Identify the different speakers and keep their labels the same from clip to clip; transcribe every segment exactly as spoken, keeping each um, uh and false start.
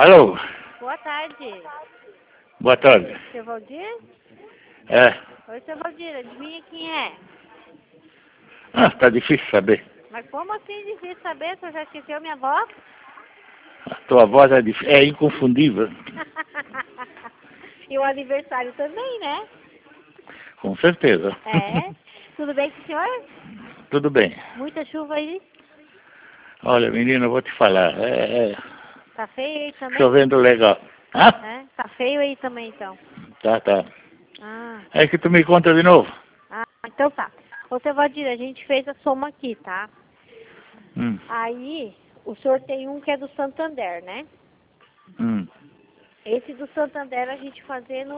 Speaker 1: Alô?
Speaker 2: Boa tarde.
Speaker 1: Boa tarde.
Speaker 2: Seu Valdir?
Speaker 1: É.
Speaker 2: Oi, seu Valdir, adivinha quem é?
Speaker 1: Ah, tá difícil saber.
Speaker 2: Mas como assim difícil saber? Você já esqueceu minha voz?
Speaker 1: A tua voz é, dif... é inconfundível.
Speaker 2: E o aniversário também, né?
Speaker 1: Com certeza.
Speaker 2: É. Tudo bem com o senhor?
Speaker 1: Tudo bem.
Speaker 2: Muita chuva aí?
Speaker 1: Olha, menina, eu vou te falar. É, é...
Speaker 2: Tá feio aí também?
Speaker 1: Chovendo legal. Hã?
Speaker 2: É? Tá feio aí também, então.
Speaker 1: Tá, tá.
Speaker 2: Ah.
Speaker 1: É que tu me conta de novo.
Speaker 2: Ah, então tá. Ô, seu Valdir, a gente fez a soma aqui, tá?
Speaker 1: Hum.
Speaker 2: Aí, o senhor tem um que é do Santander, né?
Speaker 1: Hum.
Speaker 2: Esse do Santander, a gente fazendo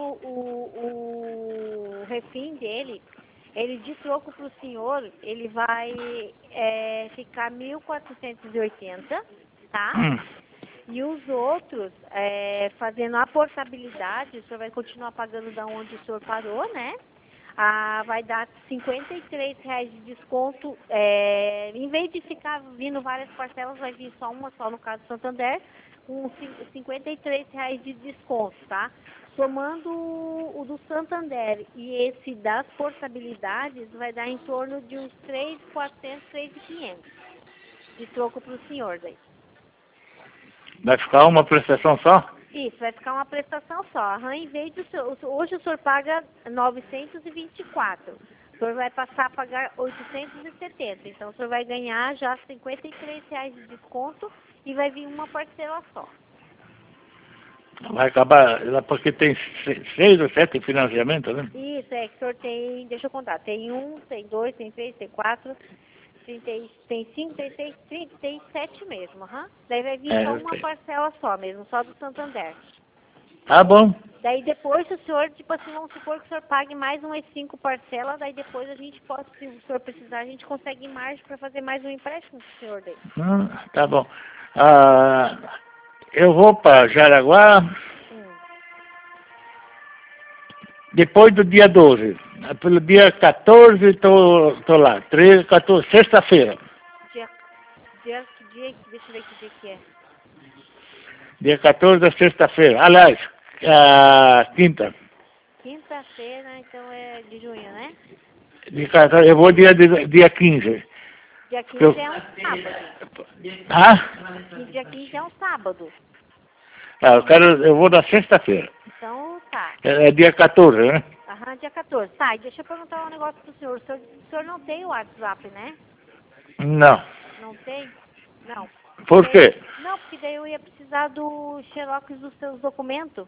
Speaker 2: o, o refim dele, ele de troco para o senhor, ele vai é, ficar mil quatrocentos e oitenta, tá?
Speaker 1: Hum.
Speaker 2: E os outros, é, fazendo a portabilidade, o senhor vai continuar pagando da onde o senhor parou, né? Ah, vai dar cinquenta e três reais de desconto. É, em vez de ficar vindo várias parcelas, vai vir só uma só, no caso do Santander, com cinquenta e três reais de desconto, tá? Somando o do Santander e esse das portabilidades, vai dar em torno de uns três mil e quatrocentos, três mil e quinhentos de troco para o senhor daí.
Speaker 1: Vai ficar uma prestação só?
Speaker 2: Isso, vai ficar uma prestação só. Aham, em vez do senhor, hoje o senhor paga novecentos e vinte e quatro. O senhor vai passar a pagar oitocentos e setenta. Então o senhor vai ganhar já cinquenta e três reais de desconto e vai vir uma parcela só.
Speaker 1: Vai acabar, porque tem seis ou sete financiamentos, né?
Speaker 2: Isso, é que o senhor tem, deixa eu contar, tem um, tem dois, tem três, tem quatro, tem, tem cinco, tem seis, trinta, tem sete mesmo, aham. Daí vai vir
Speaker 1: É,
Speaker 2: só
Speaker 1: eu
Speaker 2: uma
Speaker 1: sei.
Speaker 2: parcela só mesmo, só do Santander.
Speaker 1: Tá bom.
Speaker 2: Daí depois, se o senhor, tipo assim, vamos supor que o senhor pague mais umas cinco parcelas, daí depois a gente pode, se o senhor precisar, a gente consegue margem para fazer mais um empréstimo pro senhor daí.
Speaker 1: Hum, tá bom. Ah, eu vou para Jaraguá
Speaker 2: Hum.
Speaker 1: depois do dia doze. Pelo dia quatorze tô, tô lá. treze, quatorze, sexta-feira.
Speaker 2: Dia, dia, que dia, deixa eu ver que dia que é.
Speaker 1: Dia quatorze é sexta-feira. Aliás, ah, quinta.
Speaker 2: Quinta-feira, então é de junho, né?
Speaker 1: Dia quatorze, eu vou dia, dia quinze.
Speaker 2: Dia
Speaker 1: Porque eu...
Speaker 2: quinze é um sábado.
Speaker 1: Ah?
Speaker 2: E dia quinze é um sábado.
Speaker 1: Ah, eu, quero, eu vou na sexta-feira.
Speaker 2: Então tá.
Speaker 1: É, é dia quatorze, né?
Speaker 2: Aham, dia quatorze. Tá, e deixa eu perguntar um negócio pro senhor. O senhor, o senhor não tem o WhatsApp, né?
Speaker 1: Não.
Speaker 2: Não tem? Não.
Speaker 1: Por
Speaker 2: Daí-
Speaker 1: quê?
Speaker 2: Não, porque daí eu ia precisar do xerox dos seus documentos.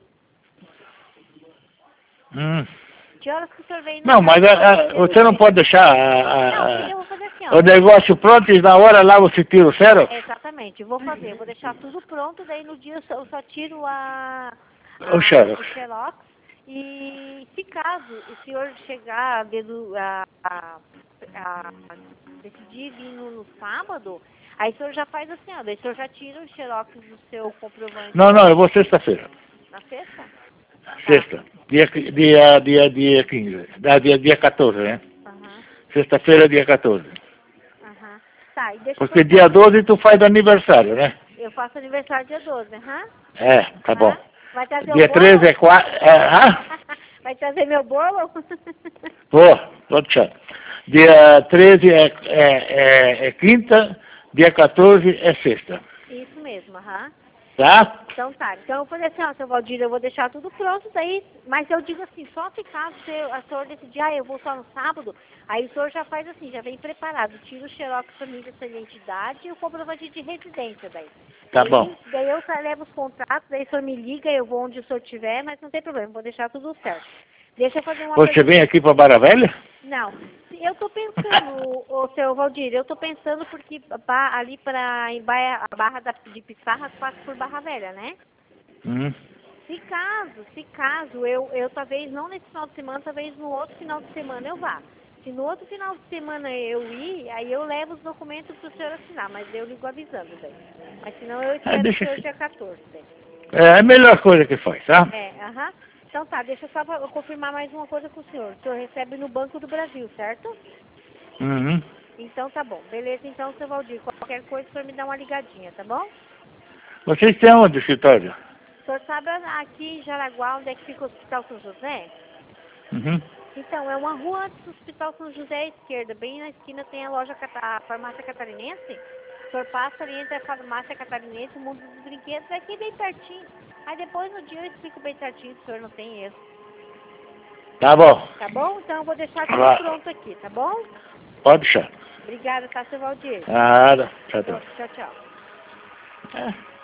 Speaker 1: Hum.
Speaker 2: Que horas que o senhor vem na
Speaker 1: Não, mas
Speaker 2: casa?
Speaker 1: a, a, você não pode deixar a,
Speaker 2: Não,
Speaker 1: a,
Speaker 2: o que que
Speaker 1: a,
Speaker 2: eu vou fazer assim, ó?
Speaker 1: o negócio pronto e na hora lá você tira o xerox?
Speaker 2: Exatamente, eu vou fazer. Eu vou deixar tudo pronto, daí no dia eu só, eu só tiro a,
Speaker 1: O
Speaker 2: a,
Speaker 1: xerox.
Speaker 2: o xerox. E se caso o senhor chegar a, dedu- a, a, a decidir vir no, no sábado, aí o senhor já faz assim, ó, daí o senhor já tira o xerox do seu comprovante
Speaker 1: Não, não, eu vou sexta-feira.
Speaker 2: na sexta? Tá.
Speaker 1: Sexta. Dia, dia, dia, dia quinze. Da, dia, dia quatorze, né?
Speaker 2: Aham,
Speaker 1: Sexta-feira, dia quatorze.
Speaker 2: aham. Tá, e deixa eu
Speaker 1: Porque
Speaker 2: perguntar.
Speaker 1: dia doze tu faz aniversário, né?
Speaker 2: Eu faço aniversário dia doze, aham.
Speaker 1: É, tá bom.
Speaker 2: Aham. Vai trazer o
Speaker 1: Dia
Speaker 2: bolo?
Speaker 1: treze é quarta. É, ah?
Speaker 2: Vai trazer meu bolo?
Speaker 1: Vou, vou deixar. Dia treze é, é, é, é quinta, dia quatorze é sexta.
Speaker 2: Isso mesmo, aham.
Speaker 1: Tá?
Speaker 2: Então tá. Então eu falei assim, ó, seu Valdir, eu vou deixar tudo pronto daí, mas eu digo assim, só se caso seu- a senhor decidir, ah, eu vou só no sábado, aí o senhor já faz assim, já vem preparado, tira o xerox pra mim dessa identidade e o comprovante de residência daí.
Speaker 1: Tá
Speaker 2: Daí-
Speaker 1: bom.
Speaker 2: Daí eu levo os contratos, daí o senhor me liga, eu vou onde o senhor estiver, mas não tem problema, vou deixar tudo certo. Deixa eu fazer uma
Speaker 1: Você
Speaker 2: pergunta.
Speaker 1: vem aqui para Barra Velha?
Speaker 2: Não, eu tô pensando, o seu Valdir, eu tô pensando porque ba- ali para a Barra da, de Pissarra passa por Barra Velha, né?
Speaker 1: Hum.
Speaker 2: Se caso, se caso, eu, eu talvez não nesse final de semana, talvez no outro final de semana eu vá. Se no outro final de semana eu ir, aí eu levo os documentos para o senhor assinar, mas eu ligo avisando daí. Mas senão eu
Speaker 1: Ah,
Speaker 2: espero o
Speaker 1: deixa
Speaker 2: senhor
Speaker 1: assim.
Speaker 2: dia quatorze. Daí.
Speaker 1: É a melhor coisa que faz, tá?
Speaker 2: É, aham. Então tá, deixa eu só eu confirmar mais uma coisa com o senhor. O senhor recebe no Banco do Brasil, certo?
Speaker 1: Uhum.
Speaker 2: Então tá bom. Beleza, então, seu Valdir. Qualquer coisa, o senhor me dá uma ligadinha, tá bom?
Speaker 1: Vocês têm onde o escritório?
Speaker 2: O senhor sabe aqui em Jaraguá onde é que fica o Hospital São José?
Speaker 1: Uhum.
Speaker 2: Então, é uma rua antes do Hospital São José à esquerda. Bem na esquina tem a loja, Cata- a farmácia catarinense. O senhor passa ali entre a farmácia catarinense e o mundo dos brinquedos, é aqui bem pertinho. Aí depois no dia eu explico bem certinho, se o senhor não tem erro.
Speaker 1: Tá bom.
Speaker 2: Tá bom? Então eu vou deixar tudo
Speaker 1: Vai.
Speaker 2: pronto aqui, tá bom?
Speaker 1: Pode deixar.
Speaker 2: Obrigada, tá, seu Valdir?
Speaker 1: Nada. Tchau, tchau.
Speaker 2: Tchau, tchau.
Speaker 1: É.